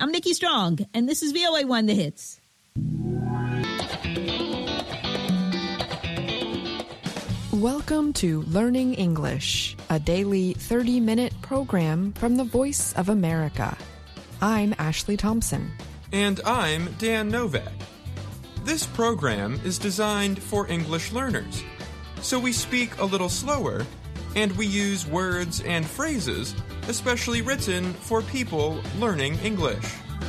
I'm Nikki Strong, and this is VOA1 The Hits. Welcome to Learning English, a daily 30-minute program from the Voice of America. I'm Ashley Thompson. And I'm Dan Novak. This program is designed for English learners, so we speak a little slower, and we use words and phrases especially written for people learning English.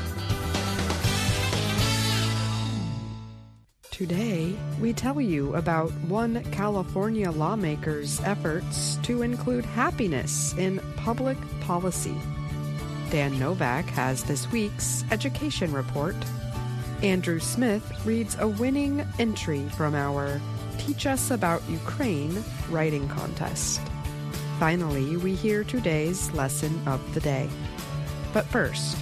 Today, we tell you about one California lawmaker's efforts to include happiness in public policy. Dan Novak has this week's education report. Andrew Smith reads a winning entry from our Teach Us About Ukraine writing contest. Finally, we hear today's lesson of the day. But first,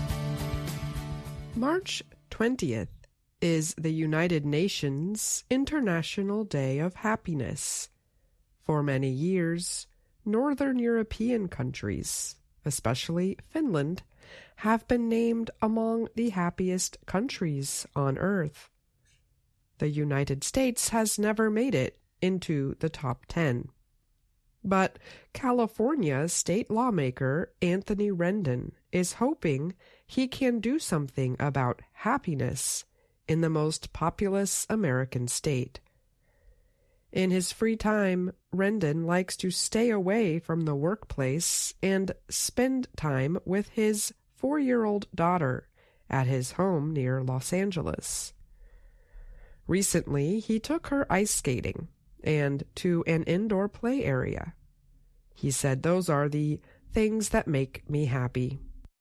March 20th is the United Nations International Day of Happiness. For many years, Northern European countries, especially Finland, have been named among the happiest countries on Earth. The United States has never made it into the top 10. But California state lawmaker Anthony Rendon is hoping he can do something about happiness in the most populous American state. In his free time, Rendon likes to stay away from the workplace and spend time with his 4-year-old daughter at his home near Los Angeles. Recently, he took her ice skating and to an indoor play area. He said those are the things that make me happy.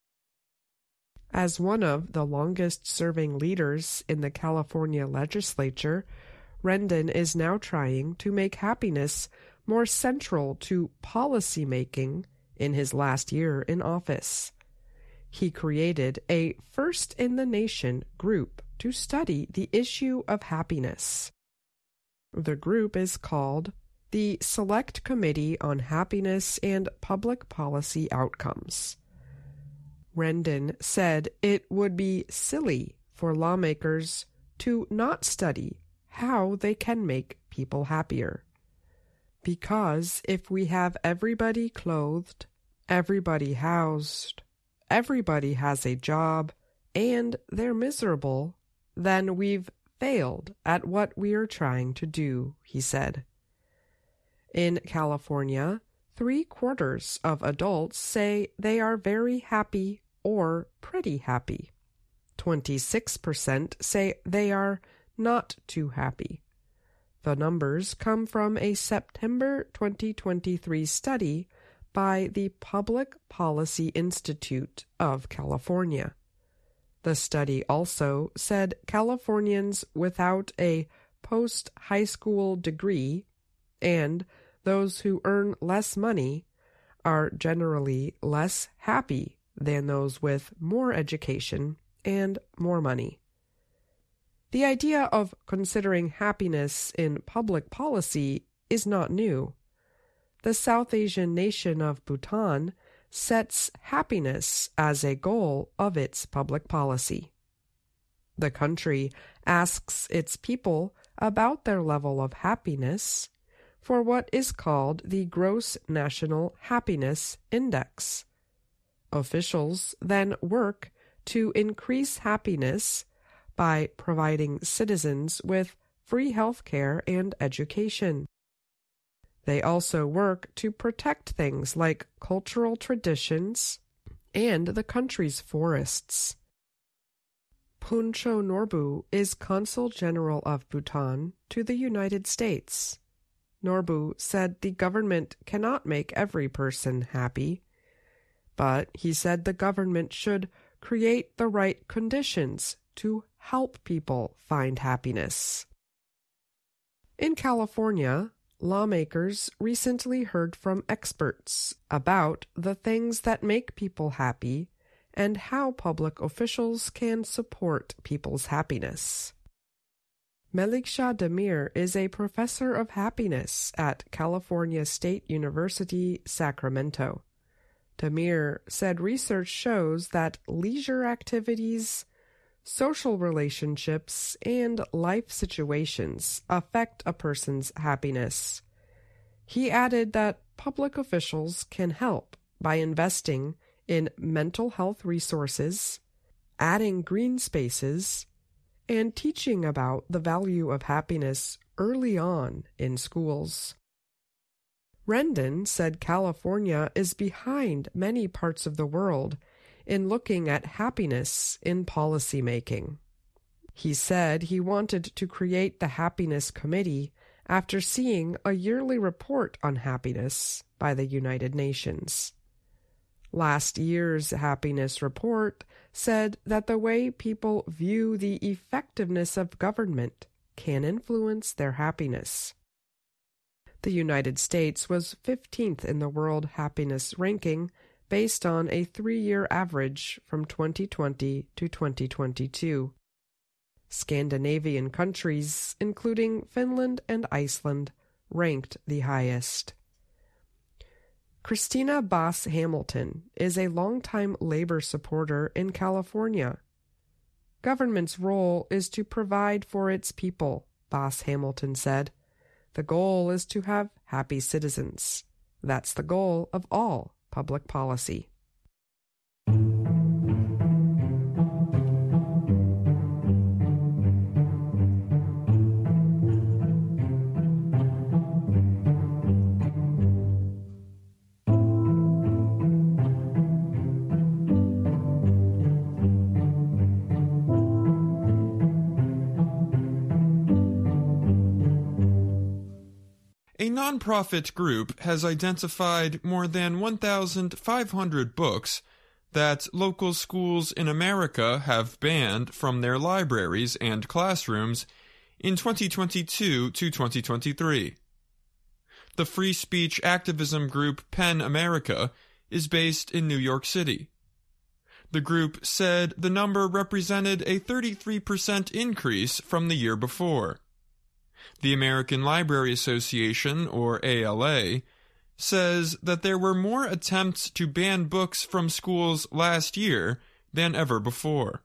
As one of the longest-serving leaders in the California legislature, Rendon is now trying to make happiness more central to policy-making in his last year in office. He created a first-in-the-nation group to study the issue of happiness. The group is called the Select Committee on Happiness and Public Policy Outcomes. Rendon said it would be silly for lawmakers to not study how they can make people happier. Because if we have everybody clothed, everybody housed, everybody has a job, and they're miserable, then we've failed at what we are trying to do, he said. In California, 3/4 of adults say they are very happy or pretty happy. 26% say they are not too happy. The numbers come from a September 2023 study by the Public Policy Institute of California. The study also said Californians without a post-high school degree and those who earn less money are generally less happy than those with more education and more money. The idea of considering happiness in public policy is not new. The South Asian nation of Bhutan sets happiness as a goal of its public policy. The country asks its people about their level of happiness for what is called the Gross National Happiness Index. Officials then work to increase happiness by providing citizens with free health care and education. They also work to protect things like cultural traditions and the country's forests. Puncho Norbu is Consul General of Bhutan to the United States. Norbu said the government cannot make every person happy, but he said the government should create the right conditions to help people find happiness. In California, lawmakers recently heard from experts about the things that make people happy and how public officials can support people's happiness. Meliksha Damir is a professor of happiness at California State University, Sacramento. Tamir said research shows that leisure activities, social relationships, and life situations affect a person's happiness. He added that public officials can help by investing in mental health resources, adding green spaces, and teaching about the value of happiness early on in schools. Rendon said California is behind many parts of the world in looking at happiness in policymaking. He said he wanted to create the Happiness Committee after seeing a yearly report on happiness by the United Nations. Last year's happiness report said that the way people view the effectiveness of government can influence their happiness. The United States was 15th in the World Happiness Ranking based on a 3-year average from 2020 to 2022. Scandinavian countries, including Finland and Iceland, ranked the highest. Christina Boss Hamilton is a longtime labor supporter in California. Government's role is to provide for its people, Boss Hamilton said. The goal is to have happy citizens. That's the goal of all public policy. A nonprofit group has identified more than 1,500 books that local schools in America have banned from their libraries and classrooms in 2022 to 2023. The free speech activism group PEN America is based in New York City. The group said the number represented a 33% increase from the year before. The American Library Association, or ALA, says that there were more attempts to ban books from schools last year than ever before.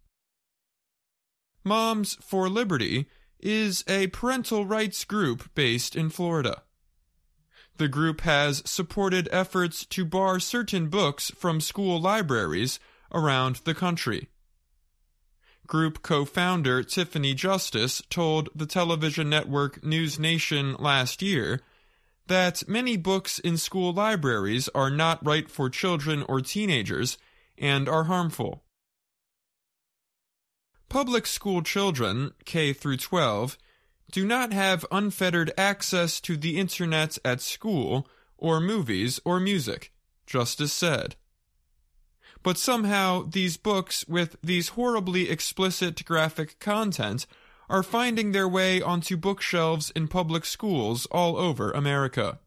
Moms for Liberty is a parental rights group based in Florida. The group has supported efforts to bar certain books from school libraries around the country. Group co-founder Tiffany Justice told the television network News Nation last year that many books in school libraries are not right for children or teenagers and are harmful. Public school children, K through 12, do not have unfettered access to the internet at school or movies or music, Justice said. But somehow these books with these horribly explicit graphic content are finding their way onto bookshelves in public schools all over America.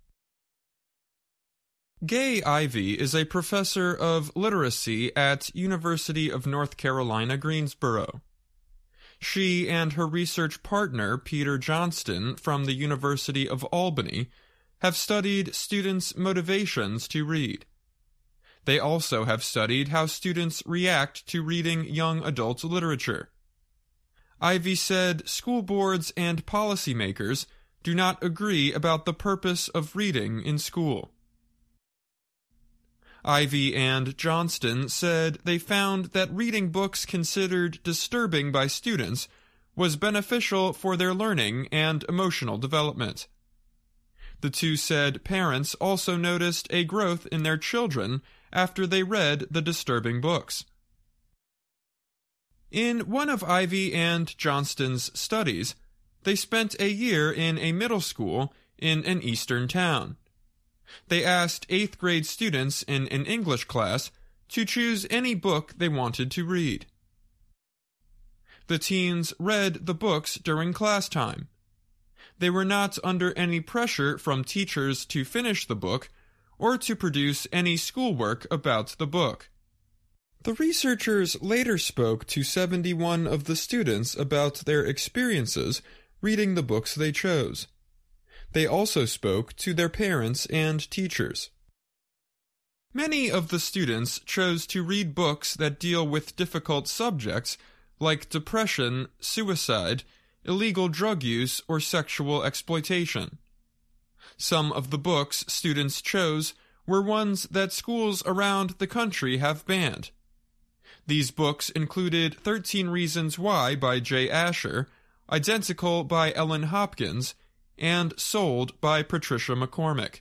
Gay Ivey is a professor of literacy at University of North Carolina, Greensboro. She and her research partner, Peter Johnston, from the University of Albany, have studied students' motivations to read. They also have studied how students react to reading young adult literature. Ivey said school boards and policymakers do not agree about the purpose of reading in school. Ivey and Johnston said they found that reading books considered disturbing by students was beneficial for their learning and emotional development. The two said parents also noticed a growth in their children after they read the disturbing books. In one of Ivey and Johnston's studies, they spent a year in a middle school in an eastern town. They asked 8th grade students in an English class to choose any book they wanted to read. The teens read the books during class time. They were not under any pressure from teachers to finish the book or to produce any schoolwork about the book. The researchers later spoke to 71 of the students about their experiences reading the books they chose. They also spoke to their parents and teachers. Many of the students chose to read books that deal with difficult subjects like depression, suicide, illegal drug use, or sexual exploitation. Some of the books students chose were ones that schools around the country have banned. These books included 13 Reasons Why by Jay Asher, Identical by Ellen Hopkins, and Sold by Patricia McCormick.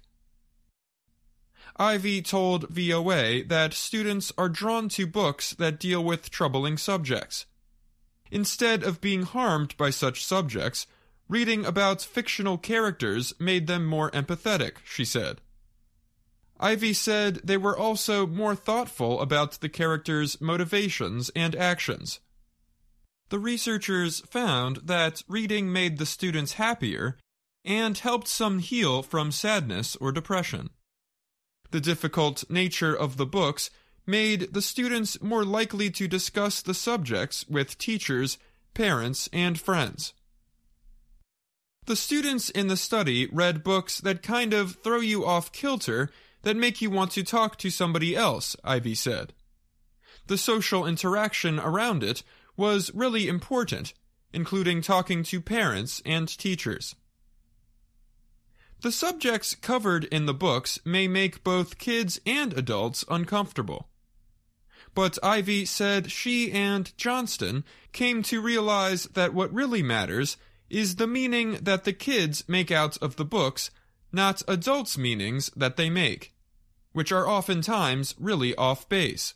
Ivy told VOA that students are drawn to books that deal with troubling subjects. Instead of being harmed by such subjects, reading about fictional characters made them more empathetic, she said. Ivy said they were also more thoughtful about the characters' motivations and actions. The researchers found that reading made the students happier and helped some heal from sadness or depression. The difficult nature of the books made the students more likely to discuss the subjects with teachers, parents, and friends. The students in the study read books that kind of throw you off kilter that make you want to talk to somebody else, Ivy said. The social interaction around it was really important, including talking to parents and teachers. The subjects covered in the books may make both kids and adults uncomfortable. But Ivy said she and Johnston came to realize that what really matters is the meaning that the kids make out of the books, not adults' meanings that they make, which are oftentimes really off base.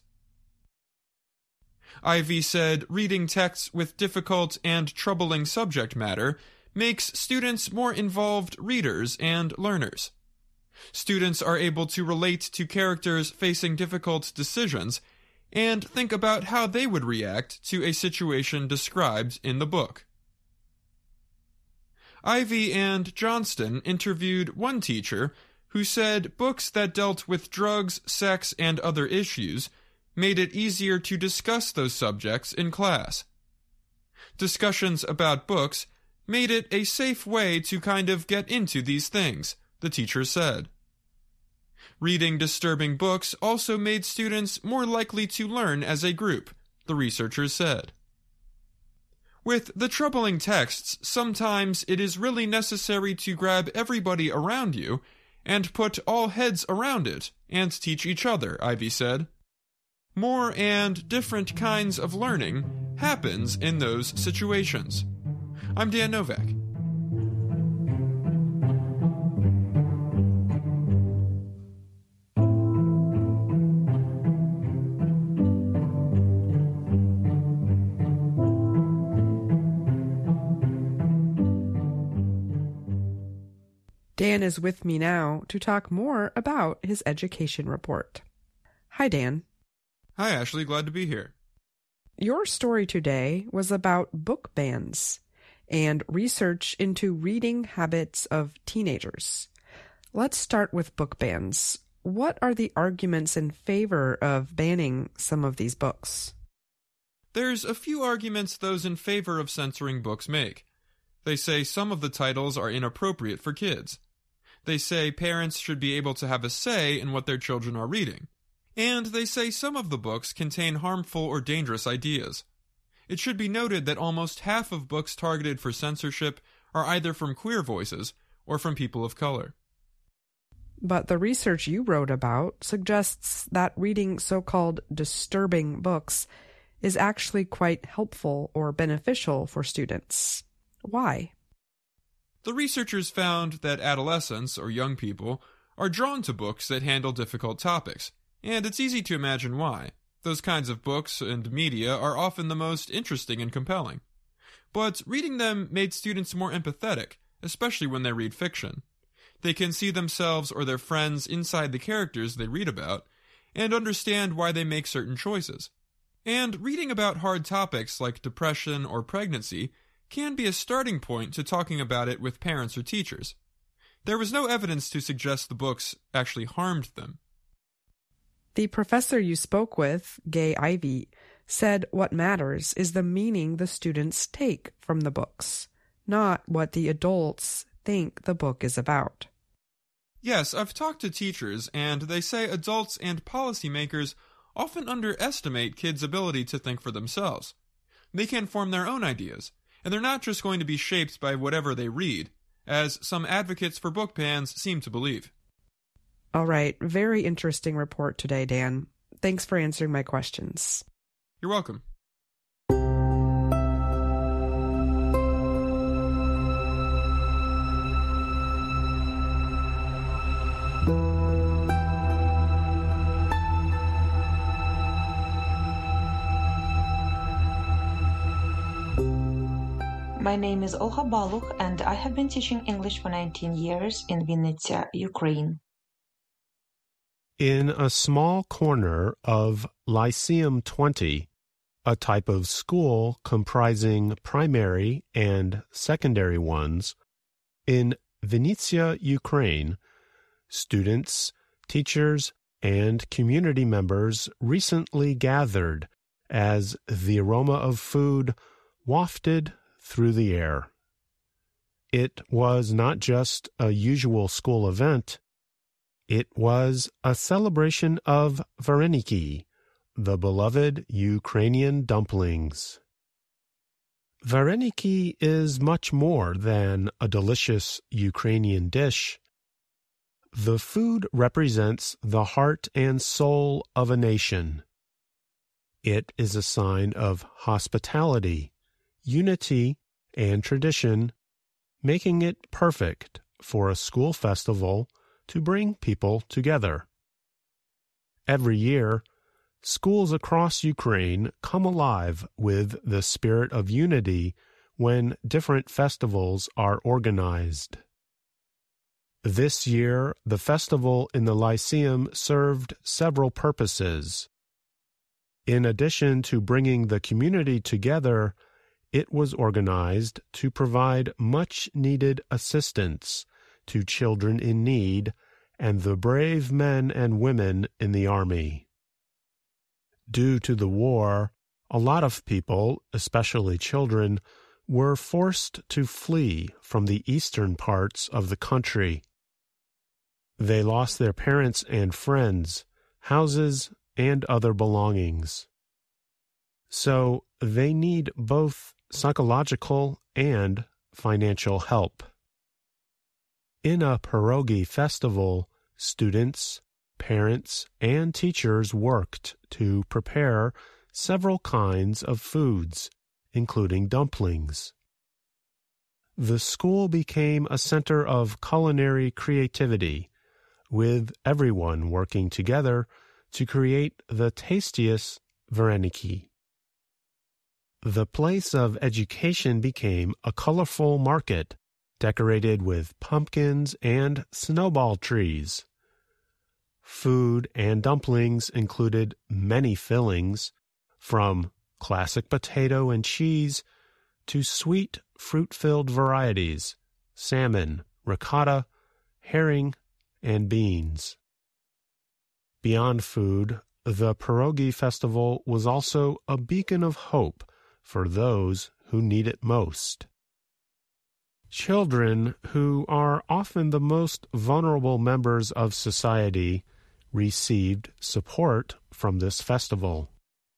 Ivy said reading texts with difficult and troubling subject matter makes students more involved readers and learners. Students are able to relate to characters facing difficult decisions and think about how they would react to a situation described in the book. Ivy and Johnston interviewed one teacher who said books that dealt with drugs, sex, and other issues made it easier to discuss those subjects in class. Discussions about books made it a safe way to kind of get into these things, the teacher said. Reading disturbing books also made students more likely to learn as a group, the researchers said. With the troubling texts, sometimes it is really necessary to grab everybody around you and put all heads around it and teach each other, Ivy said. More and different kinds of learning happens in those situations. I'm Dan Novak. Dan is with me now to talk more about his education report. Hi, Dan. Hi, Ashley. Glad to be here. Your story today was about book bans and research into reading habits of teenagers. Let's start with book bans. What are the arguments in favor of banning some of these books? There's a few arguments those in favor of censoring books make. They say some of the titles are inappropriate for kids. They say parents should be able to have a say in what their children are reading. And they say some of the books contain harmful or dangerous ideas. It should be noted that almost half of books targeted for censorship are either from queer voices or from people of color. But the research you wrote about suggests that reading so-called disturbing books is actually quite helpful or beneficial for students. Why? The researchers found that adolescents, or young people, are drawn to books that handle difficult topics, and it's easy to imagine why. Those kinds of books and media are often the most interesting and compelling. But reading them made students more empathetic, especially when they read fiction. They can see themselves or their friends inside the characters they read about, and understand why they make certain choices. And reading about hard topics like depression or pregnancy can be a starting point to talking about it with parents or teachers. There was no evidence to suggest the books actually harmed them. The professor you spoke with, Gay Ivy, said what matters is the meaning the students take from the books, not what the adults think the book is about. Yes, I've talked to teachers, and they say adults and policymakers often underestimate kids' ability to think for themselves. They can form their own ideas, and they're not just going to be shaped by whatever they read, as some advocates for book bans seem to believe. All right, very interesting report today, Dan. Thanks for answering my questions. You're welcome. My name is Olha Balukh, and I have been teaching English for 19 years in Vinnytsia, Ukraine. In a small corner of Lyceum 20, a type of school comprising primary and secondary ones, in Vinnytsia, Ukraine, students, teachers, and community members recently gathered as the aroma of food wafted through the air. It was not just a usual school event. It was a celebration of vareniki, the beloved Ukrainian dumplings. Vareniki is much more than a delicious Ukrainian dish. The food represents the heart and soul of a nation. It is a sign of hospitality, unity, and tradition, making it perfect for a school festival to bring people together. Every year, schools across Ukraine come alive with the spirit of unity when different festivals are organized. This year, the festival in the Lyceum served several purposes. In addition to bringing the community together, it was organized to provide much-needed assistance to children in need and the brave men and women in the army. Due to the war, a lot of people, especially children, were forced to flee from the eastern parts of the country. They lost their parents and friends, houses, and other belongings. So they need both psychological and financial help. In a pierogi festival, students, parents, and teachers worked to prepare several kinds of foods, including dumplings. The school became a center of culinary creativity, with everyone working together to create the tastiest vareniki. The place of education became a colorful market decorated with pumpkins and snowball trees. Food and dumplings included many fillings, from classic potato and cheese to sweet fruit-filled varieties, salmon, ricotta, herring, and beans. Beyond food, the pierogi festival was also a beacon of hope for those who need it most. Children, who are often the most vulnerable members of society, received support from this festival.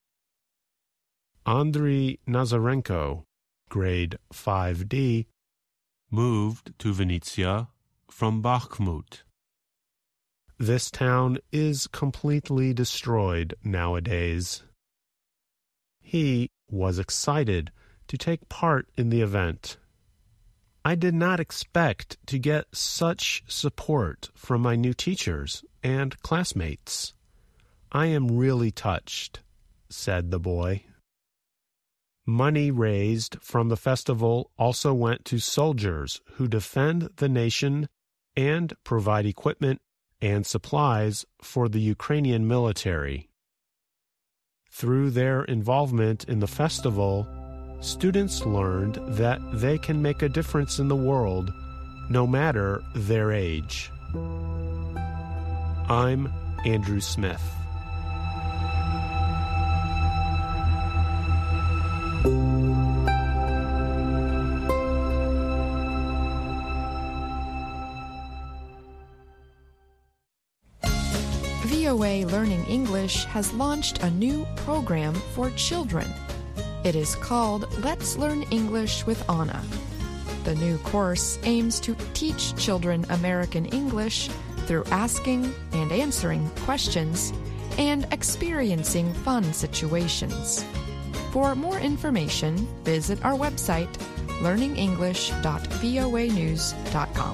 Andriy Nazarenko, grade 5D, moved to Vinnytsia from Bakhmut. This town is completely destroyed nowadays. He was excited to take part in the event. I did not expect to get such support from my new teachers and classmates. I am really touched, said the boy. Money raised from the festival also went to soldiers who defend the nation and provide equipment and supplies for the Ukrainian military. Through their involvement in the festival, students learned that they can make a difference in the world, no matter their age. I'm Andrew Smith. VOA Learning English has launched a new program for children. It is called Let's Learn English with Anna. The new course aims to teach children American English through asking and answering questions and experiencing fun situations. For more information, visit our website, learningenglish.voanews.com.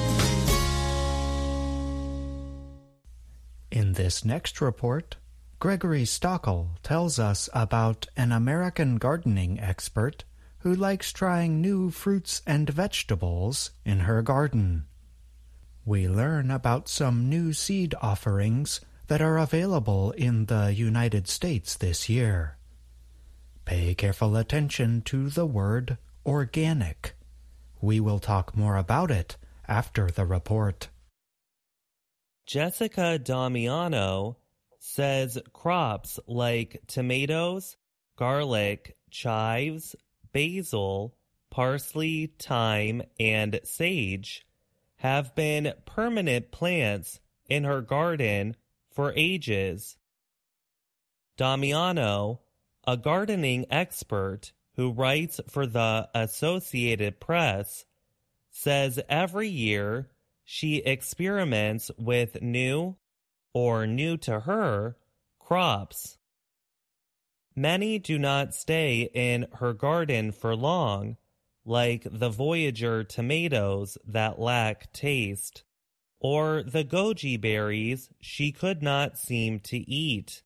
In this next report, Gregory Stockel tells us about an American gardening expert who likes trying new fruits and vegetables in her garden. We learn about some new seed offerings that are available in the United States this year. Pay careful attention to the word organic. We will talk more about it after the report. Jessica Damiano says crops like tomatoes, garlic, chives, basil, parsley, thyme, and sage have been permanent plants in her garden for ages. Damiano, a gardening expert who writes for the Associated Press, says every year she experiments with new, or new to her, crops. Many do not stay in her garden for long, like the Voyager tomatoes that lack taste, or the goji berries she could not seem to eat.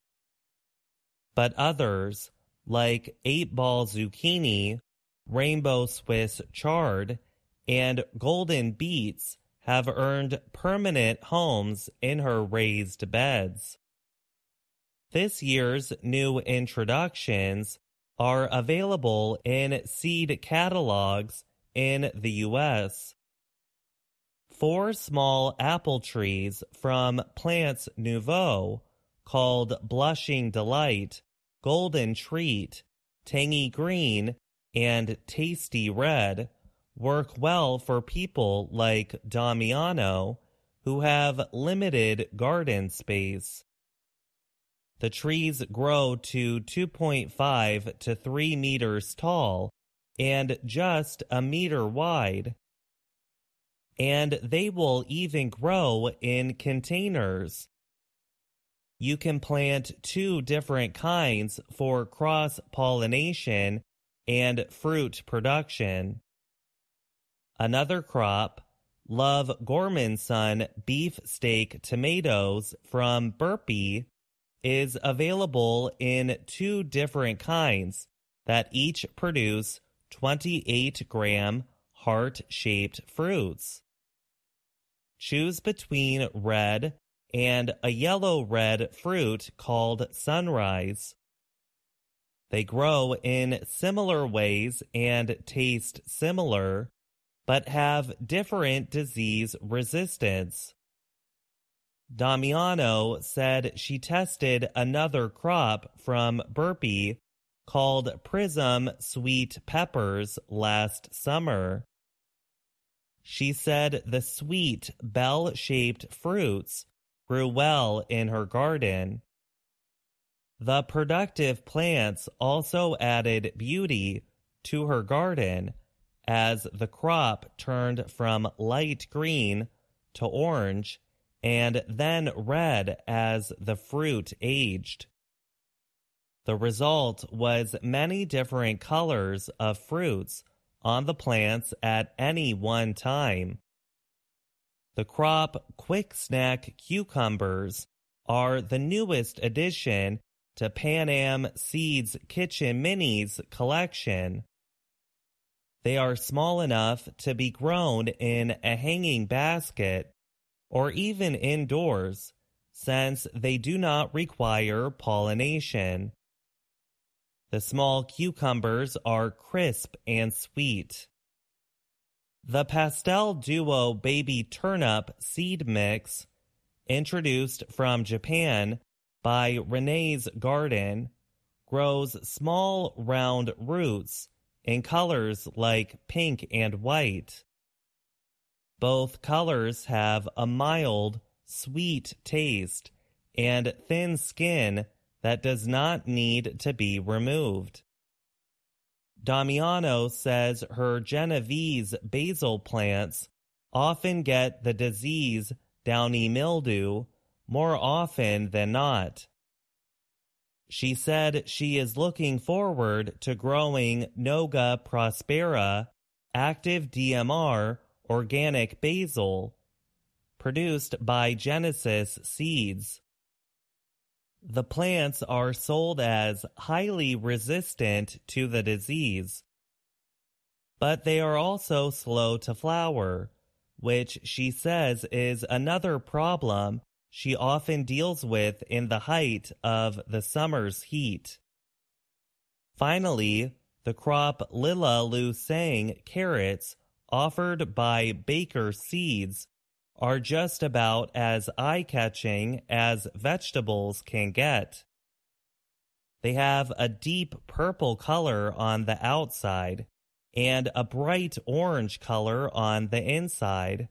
But others, like 8-ball zucchini, rainbow Swiss chard, and golden beets, have earned permanent homes in her raised beds. This year's new introductions are available in seed catalogs in the U.S. 4 small apple trees from Plants Nouveau, called Blushing Delight, Golden Treat, Tangy Green, and Tasty Red, work well for people like Damiano, who have limited garden space. The trees grow to 2.5 to 3 meters tall and just a meter wide. And they will even grow in containers. You can plant 2 different kinds for cross-pollination and fruit production. Another crop, Love Gormanson beefsteak tomatoes from Burpee, is available in 2 different kinds that each produce 28-gram heart-shaped fruits. Choose between red and a yellow-red fruit called Sunrise. They grow in similar ways and taste similar, but have different disease resistance. Damiano said she tested another crop from Burpee called Prism Sweet Peppers last summer. She said the sweet, bell-shaped fruits grew well in her garden. The productive plants also added beauty to her garden as the crop turned from light green to orange and then red as the fruit aged. The result was many different colors of fruits on the plants at any one time. The crop quick snack cucumbers are the newest addition to Pan Am Seeds Kitchen Minis collection. They are small enough to be grown in a hanging basket or even indoors, since they do not require pollination. The small cucumbers are crisp and sweet. The Pastel Duo Baby Turnip Seed Mix, introduced from Japan by Renee's Garden, grows small round roots in colors like pink and white. Both colors have a mild, sweet taste and thin skin that does not need to be removed. Damiano says her Genovese basil plants often get the disease downy mildew more often than not. She said she is looking forward to growing Noga prospera active DMR organic basil, produced by Genesis Seeds. The plants are sold as highly resistant to the disease, but they are also slow to flower, which she says is another problem she often deals with in the height of the summer's heat. Finally, the crop Lilla Lu Sang carrots offered by Baker Seeds are just about as eye-catching as vegetables can get. They have a deep purple color on the outside and a bright orange color on the inside.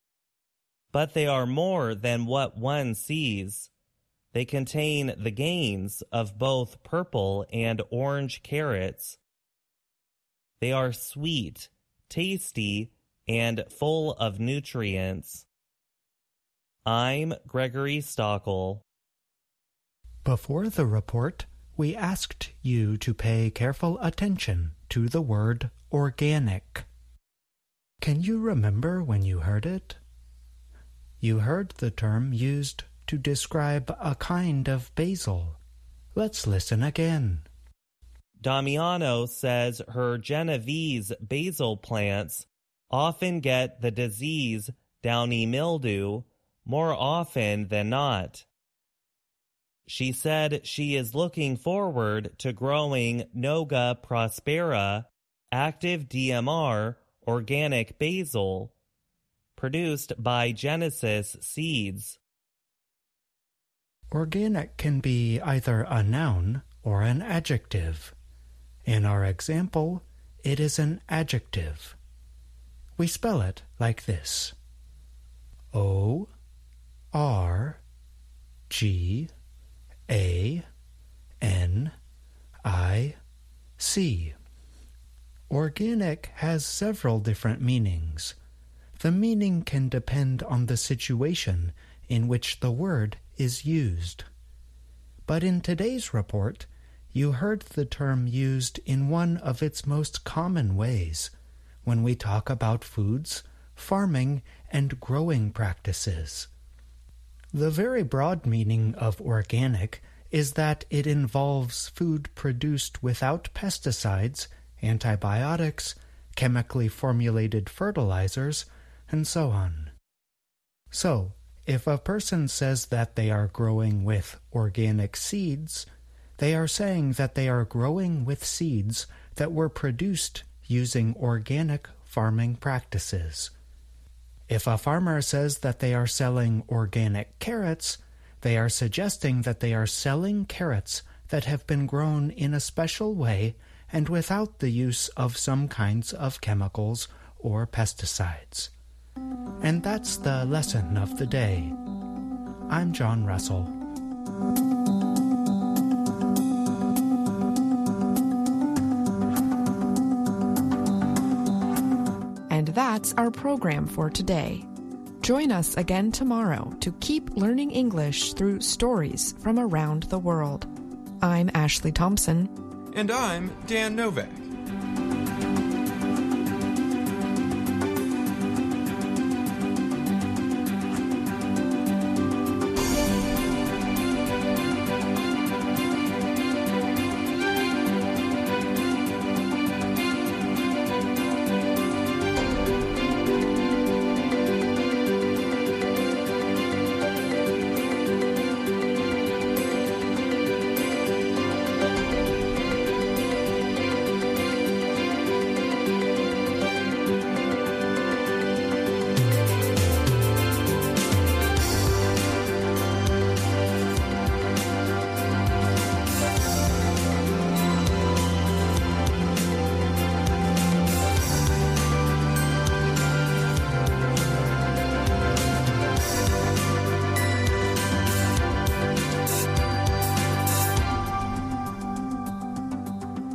But they are more than what one sees. They contain the gains of both purple and orange carrots. They are sweet, tasty, and full of nutrients. I'm Gregory Stockel. Before the report, we asked you to pay careful attention to the word organic. Can you remember when you heard it? You heard the term used to describe a kind of basil. Let's listen again. Damiano says her Genovese basil plants often get the disease downy mildew more often than not. She said she is looking forward to growing Noga prospera active DMR organic basil, produced by Genesis Seeds. Organic can be either a noun or an adjective. In our example, it is an adjective. We spell it like this: O-R-G-A-N-I-C. Organic has several different meanings. The meaning can depend on the situation in which the word is used. But in today's report, you heard the term used in one of its most common ways, when we talk about foods, farming, and growing practices. The very broad meaning of organic is that it involves food produced without pesticides, antibiotics, chemically formulated fertilizers, and so on. So, if a person says that they are growing with organic seeds, they are saying that they are growing with seeds that were produced using organic farming practices. If a farmer says that they are selling organic carrots, they are suggesting that they are selling carrots that have been grown in a special way and without the use of some kinds of chemicals or pesticides. And that's the lesson of the day. I'm John Russell. And that's our program for today. Join us again tomorrow to keep learning English through stories from around the world. I'm Ashley Thompson. And I'm Dan Novak.